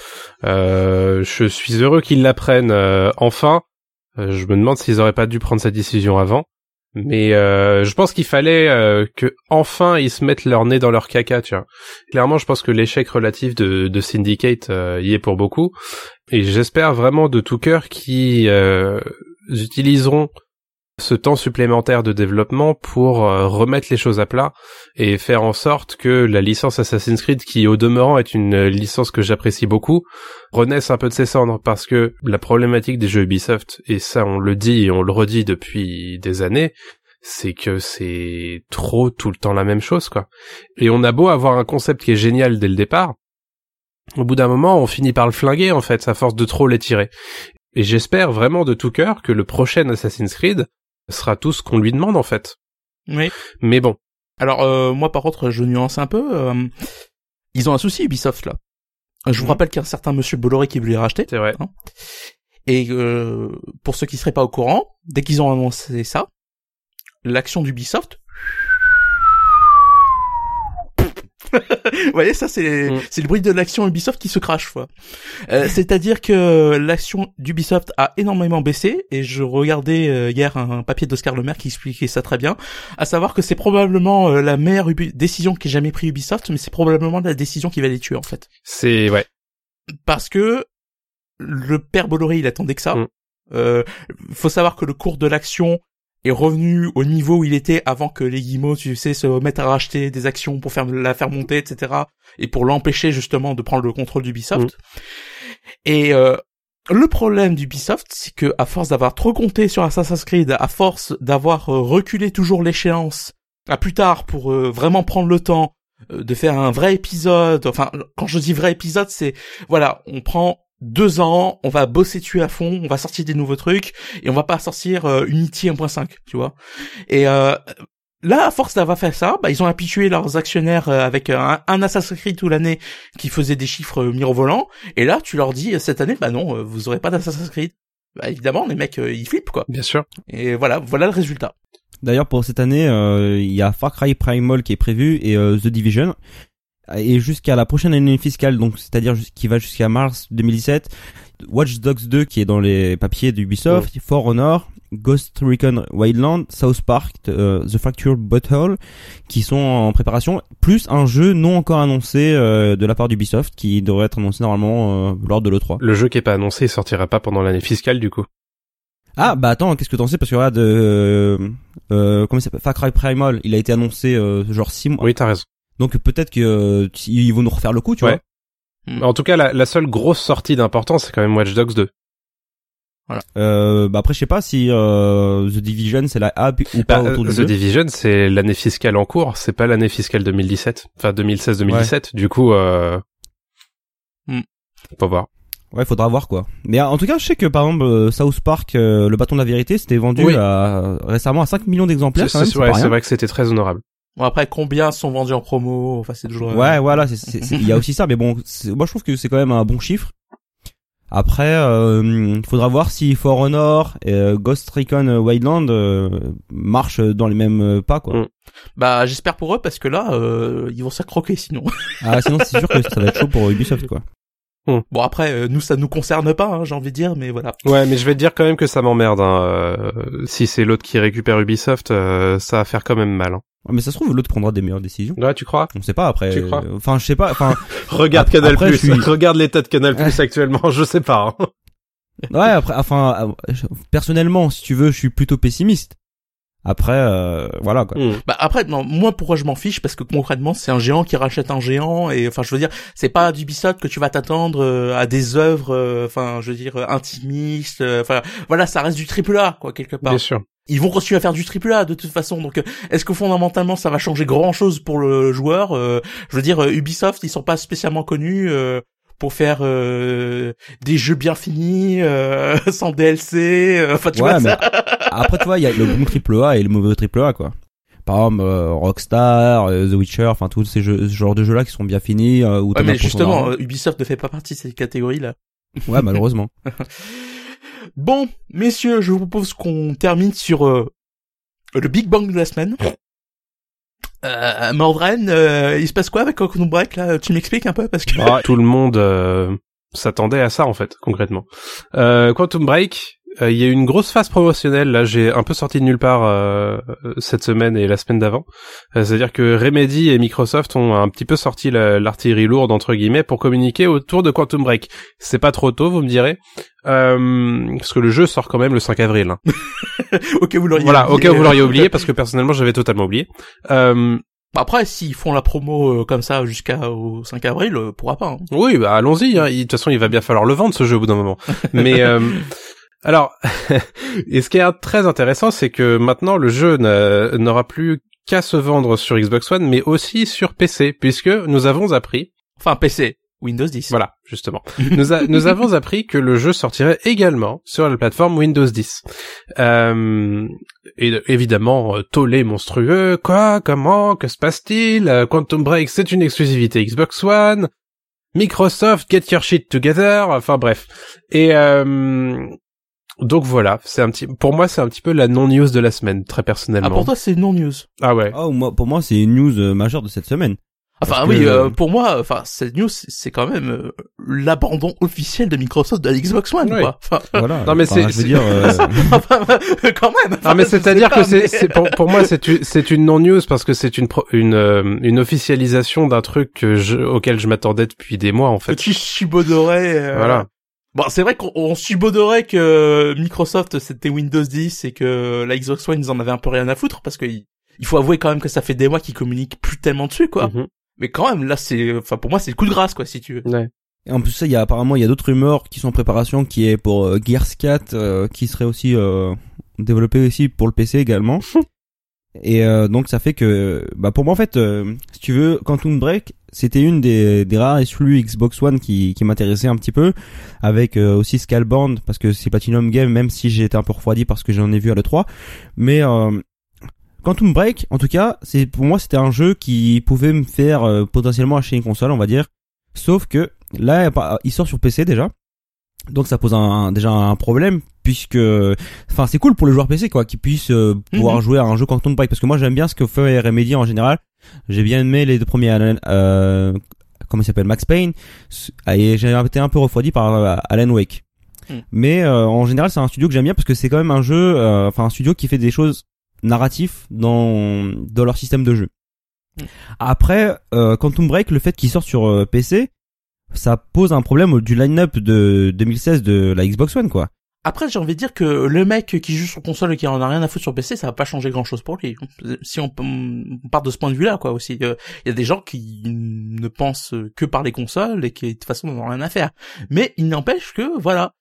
Je suis heureux qu'ils la prennent enfin. Je me demande s'ils auraient pas dû prendre cette décision avant. Mais je pense qu'il fallait que enfin ils se mettent leur nez dans leur caca, tu vois. Clairement, je pense que l'échec relatif de Syndicate y est pour beaucoup. Et j'espère vraiment de tout cœur qu'ils utiliseront ce temps supplémentaire de développement pour remettre les choses à plat et faire en sorte que la licence Assassin's Creed, qui au demeurant est une licence que j'apprécie beaucoup, renaisse un peu de ses cendres, parce que la problématique des jeux Ubisoft, et ça on le dit et on le redit depuis des années, c'est que c'est trop tout le temps la même chose quoi. Et on a beau avoir un concept qui est génial dès le départ, au bout d'un moment on finit par le flinguer en fait, à force de trop l'étirer. Et j'espère vraiment de tout cœur que le prochain Assassin's Creed sera tout ce qu'on lui demande en fait. Oui. Mais bon. Alors moi par contre je nuance un peu. Ils ont un souci Ubisoft là. Je vous rappelle qu'il y a un certain monsieur Bolloré qui voulait les racheter. C'est vrai. Hein. Et pour ceux qui seraient pas au courant, dès qu'ils ont annoncé ça, l'action d'Ubisoft. Vous voyez, ça c'est le bruit de l'action Ubisoft qui se crache quoi. C'est-à-dire que l'action d'Ubisoft a énormément baissé, et je regardais hier un papier d'Oscar Lemaire qui expliquait ça très bien, à savoir que c'est probablement la meilleure décision qu'ait jamais pris Ubisoft, mais c'est probablement la décision qui va les tuer en fait. C'est ouais. Parce que le père Bolloré il attendait que ça. Faut savoir que le cours de l'action est revenu au niveau où il était avant que les Guillemot, tu sais, se mettent à racheter des actions pour la faire monter, etc. Et pour l'empêcher justement de prendre le contrôle d'Ubisoft. Et le problème d'Ubisoft, c'est que à force d'avoir trop compté sur Assassin's Creed, à force d'avoir reculé toujours l'échéance à plus tard pour vraiment prendre le temps de faire un vrai épisode. Enfin, quand je dis vrai épisode, c'est voilà, on prend 2 ans, on va bosser dessus à fond, on va sortir des nouveaux trucs et on va pas sortir Unity 1.5, tu vois. Et là, à force d'avoir fait ça, bah, ils ont habitué leurs actionnaires avec un Assassin's Creed toute l'année qui faisait des chiffres mirobolants. Et là, tu leur dis cette année, bah non, vous aurez pas d'Assassin's Creed. Bah évidemment, les mecs, ils flippent quoi. Bien sûr. Et voilà le résultat. D'ailleurs, pour cette année, il y a Far Cry Primal qui est prévu et The Division. Et jusqu'à la prochaine année fiscale, donc c'est-à-dire qui va jusqu'à mars 2017, Watch Dogs 2 qui est dans les papiers d'Ubisoft, For Honor, Ghost Recon Wildlands, South Park, The Fractured Butthole, qui sont en préparation, plus un jeu non encore annoncé de la part d'Ubisoft qui devrait être annoncé normalement lors de l'E3. Le jeu qui est pas annoncé, il sortira pas pendant l'année fiscale du coup. Ah bah attends, qu'est-ce que t'en sais, parce que regarde, comment il s'appelle, Far Cry Primal, il a été annoncé genre 6 mois. Oui, t'as raison. Donc peut-être que ils vont nous refaire le coup, tu vois. En tout cas, la seule grosse sortie d'importance, c'est quand même Watch Dogs 2. Voilà. Bah après je sais pas si The Division c'est la A ou pas autour du The jeu. Division c'est l'année fiscale en cours, c'est pas l'année fiscale 2017, enfin 2016-2017. Du coup, faut voir. Ouais, faudra voir quoi. Mais en tout cas, je sais que par exemple South Park, le bâton de la vérité, c'était vendu récemment à 5 millions d'exemplaires. C'est vrai que c'était très honorable. Bon après, combien sont vendus en promo? Enfin, c'est toujours. Ouais, voilà, il y a aussi ça, mais bon, moi je trouve que c'est quand même un bon chiffre. Après, il faudra voir si For Honor et Ghost Recon Wildlands marchent dans les mêmes pas, quoi. Bah, j'espère pour eux parce que là, ils vont s'accroquer sinon. Ah, sinon c'est sûr que ça va être chaud pour Ubisoft, quoi. Bon après, nous ça nous concerne pas, hein, j'ai envie de dire, mais voilà. Ouais, mais je vais te dire quand même que ça m'emmerde. Si c'est l'autre qui récupère Ubisoft, ça va faire quand même mal. Hein. Ouais, mais ça se trouve l'autre prendra des meilleures décisions. Ouais, tu crois? On sait pas après. Tu crois? Enfin, je sais pas. Enfin, regarde Canal+. Regarde l'état de Canal+ actuellement. Je sais pas. Hein. Ouais, après, enfin, personnellement, si tu veux, je suis plutôt pessimiste. Après, voilà quoi. Bah après, non, moi pourquoi je m'en fiche, parce que concrètement c'est un géant qui rachète un géant, et enfin je veux dire, c'est pas d'Ubisoft que tu vas t'attendre à des œuvres, enfin je veux dire intimistes, enfin voilà, ça reste du AAA quoi quelque part. Bien sûr. Ils vont continuer à faire du AAA de toute façon, donc est-ce que fondamentalement ça va changer grand chose pour le joueur? Je veux dire, Ubisoft ils sont pas spécialement connus pour faire des jeux bien finis sans DLC, enfin tu vois ça. Après tu vois, il y a le bon AAA et le mauvais AAA quoi. Par exemple Rockstar, The Witcher, enfin tous ces jeux, ce genre de jeux là qui sont bien finis où mais justement Ubisoft ne fait pas partie de ces catégories là. Ouais, malheureusement. Bon, messieurs, je vous propose qu'on termine sur le Big Bang de la semaine. Mordren, il se passe quoi avec Quantum Break là? Tu m'expliques un peu parce que tout le monde s'attendait à ça en fait, concrètement. Quantum Break, il y a eu une grosse phase promotionnelle, là j'ai un peu sorti de nulle part cette semaine et la semaine d'avant. C'est-à-dire que Remedy et Microsoft ont un petit peu sorti l'artillerie lourde entre guillemets pour communiquer autour de Quantum Break. C'est pas trop tôt, vous me direz. Parce que le jeu sort quand même le 5 avril. Hein. Ok, vous l'auriez oublié. Ok, vous l'auriez oublié parce que personnellement j'avais totalement oublié. Après, s'ils font la promo comme ça jusqu'au 5 avril, pourquoi pas. Hein. Oui, bah allons-y. Hein. De toute façon, il va bien falloir le vendre ce jeu au bout d'un moment. Mais alors, et ce qui est très intéressant, c'est que maintenant le jeu n'aura plus qu'à se vendre sur Xbox One, mais aussi sur PC, puisque nous avons appris. Enfin, PC. Windows 10. Voilà, justement. Nous avons appris que le jeu sortirait également sur la plateforme Windows 10. Et évidemment, tollé monstrueux. Quoi? Comment? Que se passe-t-il? Quantum Break, c'est une exclusivité Xbox One. Microsoft, get your shit together. Enfin bref. Et donc voilà, pour moi c'est un petit peu la non-news de la semaine, très personnellement. Ah, pour toi c'est non-news. Ah ouais. Pour moi c'est une news majeure de cette semaine. Enfin pour moi, enfin cette news c'est quand même l'abandon officiel de Microsoft de la Xbox One, quoi. Enfin, voilà. Non mais je veux dire quand même. Non mais c'est-à-dire que c'est pour moi c'est une non-news parce que c'est une officialisation d'un truc auquel je m'attendais depuis des mois en fait. Que tu subodorais. Voilà. Bon, c'est vrai qu'on subodorait que Microsoft c'était Windows 10 et que la Xbox One ils en avaient un peu rien à foutre parce que il faut avouer quand même que ça fait des mois qu'ils communiquent plus tellement dessus, quoi. Mm-hmm. Mais quand même, là, enfin, pour moi, c'est le coup de grâce, quoi, si tu veux. Ouais. Et en plus, ça, il y a d'autres rumeurs qui sont en préparation, qui est pour Gears 4, qui serait aussi, développé aussi pour le PC également. Et donc ça fait que pour moi en fait si tu veux, Quantum Break c'était une des rares exclus Xbox One qui m'intéressait un petit peu, avec aussi Scalebound parce que c'est Platinum Game, même si j'ai été un peu refroidi parce que j'en ai vu à l'E3, mais Quantum Break en tout cas pour moi c'était un jeu qui pouvait me faire potentiellement acheter une console, on va dire, sauf que là il sort sur PC déjà. Donc ça pose déjà un problème, puisque enfin c'est cool pour le joueur PC quoi, qui puisse pouvoir jouer à un jeu Quantum Break, parce que moi j'aime bien ce que fait Remedy en général. J'ai bien aimé les deux premiers comment il s'appelle, Max Payne, et j'ai été un peu refroidi par Alan Wake. Mais en général c'est un studio que j'aime bien parce que c'est quand même un jeu un studio qui fait des choses narratives dans leur système de jeu. Après Quantum Break, le fait qu'il sorte sur PC, ça pose un problème du line-up de 2016 de la Xbox One, quoi. Après, j'ai envie de dire que le mec qui joue sur console et qui en a rien à foutre sur PC, ça va pas changer grand-chose pour lui. Si on part de ce point de vue-là, quoi, aussi. Il y a des gens qui ne pensent que par les consoles et qui, de toute façon, n'en ont rien à faire. Mais il n'empêche que, voilà,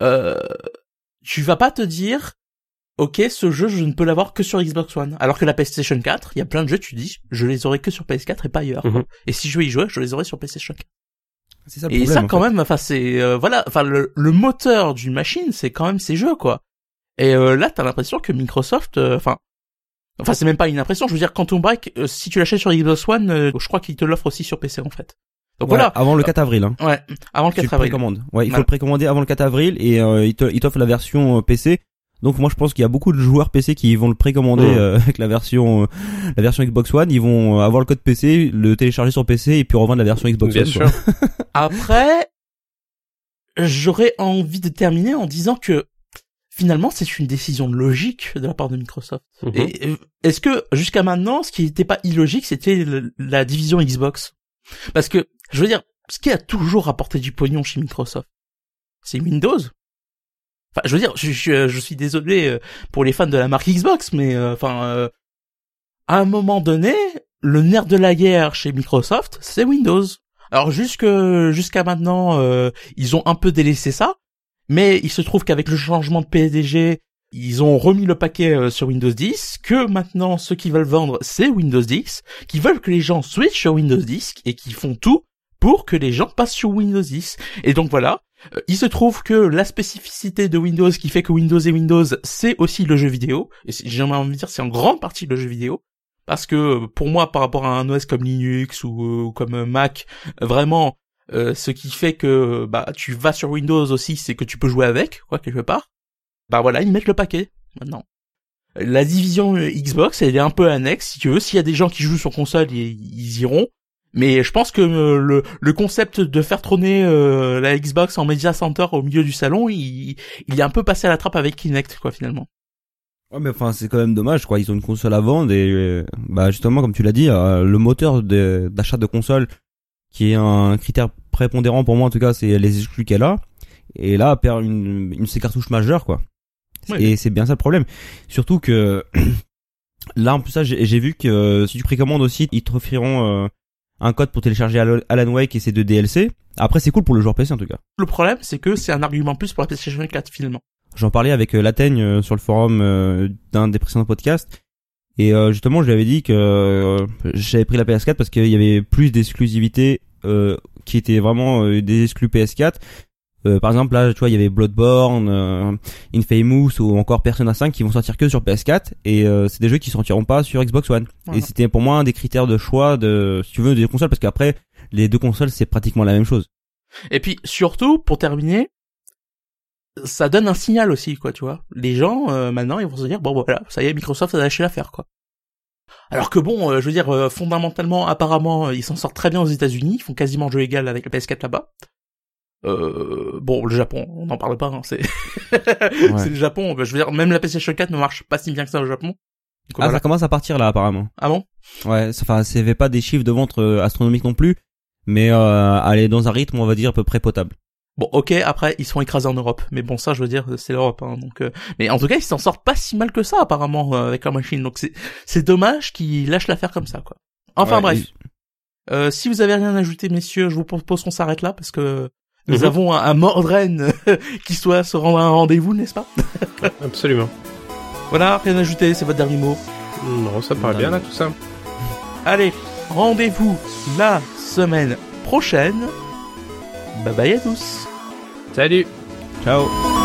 tu vas pas te dire, ok, ce jeu, je ne peux l'avoir que sur Xbox One. Alors que la PlayStation 4, il y a plein de jeux, tu dis, je les aurai que sur PS4 et pas ailleurs. Et si je veux y jouer, je les aurai sur PlayStation 4. C'est ça le et problème, ça quand même, enfin c'est voilà, enfin le moteur d'une machine, c'est quand même ces jeux quoi. Et là t'as l'impression que Microsoft, enfin c'est même pas une impression, je veux dire Quantum Break, si tu l'achètes sur Xbox One, je crois qu'il te l'offre aussi sur PC en fait. Donc voilà. Avant le 4 avril. Hein. Ouais, avant le 4 avril. Ouais, il faut le précommander avant le 4 avril et il t'offre la version PC. Donc moi je pense qu'il y a beaucoup de joueurs PC qui vont le précommander avec la version Xbox One, ils vont avoir le code PC, le télécharger sur PC et puis revendre la version Xbox Bien One. Sûr. Après, j'aurais envie de terminer en disant que finalement c'est une décision logique de la part de Microsoft. Et est-ce que jusqu'à maintenant, ce qui n'était pas illogique, c'était la division Xbox? Parce que je veux dire, ce qui a toujours rapporté du pognon chez Microsoft, c'est Windows. Enfin, je veux dire, je suis désolé pour les fans de la marque Xbox, mais à un moment donné, le nerf de la guerre chez Microsoft, c'est Windows. Alors jusqu'à maintenant, ils ont un peu délaissé ça, mais il se trouve qu'avec le changement de PDG, ils ont remis le paquet sur Windows 10, que maintenant ceux qui veulent vendre, c'est Windows 10, qui veulent que les gens switchent sur Windows 10 et qui font tout pour que les gens passent sur Windows 10. Et donc voilà. Il se trouve que la spécificité de Windows qui fait que Windows et Windows, c'est aussi le jeu vidéo. Et j'ai envie de dire, c'est en grande partie le jeu vidéo. Parce que, pour moi, par rapport à un OS comme Linux ou comme Mac, vraiment, ce qui fait que, tu vas sur Windows aussi, c'est que tu peux jouer avec, quoi, quelque part. Voilà, ils mettent le paquet, maintenant. La division Xbox, elle est un peu annexe, si tu veux. S'il y a des gens qui jouent sur console, ils iront. Mais je pense que le concept de faire trôner la Xbox en Media Center au milieu du salon, il est un peu passé à la trappe avec Kinect, quoi, finalement. Ouais, mais enfin c'est quand même dommage, quoi. Ils ont une console à vendre et justement comme tu l'as dit, le moteur d'achat de console, qui est un critère prépondérant pour moi en tout cas, c'est les exclus qu'elle a. Et là perd une de ses cartouches majeures, quoi. Ouais. Et c'est bien ça le problème. Surtout que là en plus ça j'ai vu que si tu précommandes aussi, ils te offriront un code pour télécharger Alan Wake et ses 2 DLC. Après, c'est cool pour le joueur PC, en tout cas. Le problème, c'est que c'est un argument plus pour la PlayStation 4, finalement. J'en parlais avec Lateigne sur le forum d'un des précédents podcasts. Et justement, je lui avais dit que j'avais pris la PS4 parce qu'il y avait plus d'exclusivités qui étaient vraiment des exclus PS4. Par exemple, là, tu vois, il y avait Bloodborne, Infamous ou encore Persona 5 qui vont sortir que sur PS4 et c'est des jeux qui sortiront pas sur Xbox One. Voilà. Et c'était pour moi un des critères de choix si tu veux, des consoles, parce qu'après, les deux consoles, c'est pratiquement la même chose. Et puis, surtout, pour terminer, ça donne un signal aussi, quoi, tu vois. Les gens, maintenant, ils vont se dire, bon, voilà, ça y est, Microsoft a lâché l'affaire, quoi. Alors que bon, je veux dire, fondamentalement, apparemment, ils s'en sortent très bien aux États-Unis, ils font quasiment jeu égal avec la PS4 là-bas. Le Japon, on n'en parle pas, hein, c'est c'est le Japon. Je veux dire, même la PlayStation 4 ne marche pas si bien que ça au Japon. Donc, voilà. Ça commence à partir là, apparemment. Ah bon? Ouais, enfin, c'est pas des chiffres de vente astronomiques non plus, mais aller dans un rythme, on va dire, à peu près potable. Bon, ok, après, ils sont écrasés en Europe. Mais bon, ça, je veux dire, c'est l'Europe, hein, donc, mais en tout cas, ils s'en sortent pas si mal que ça, apparemment, avec leur machine. Donc c'est dommage qu'ils lâchent l'affaire comme ça, quoi. Enfin, bref. Si vous avez rien à ajouter, messieurs, je vous propose qu'on s'arrête là, parce que nous avons un Mordren qui soit se rendre à un rendez-vous, n'est-ce pas? Absolument. Voilà, rien à ajouter, c'est votre dernier mot. Non, ça paraît bien là tout ça. Allez, rendez-vous la semaine prochaine. Bye bye à tous. Salut. Ciao.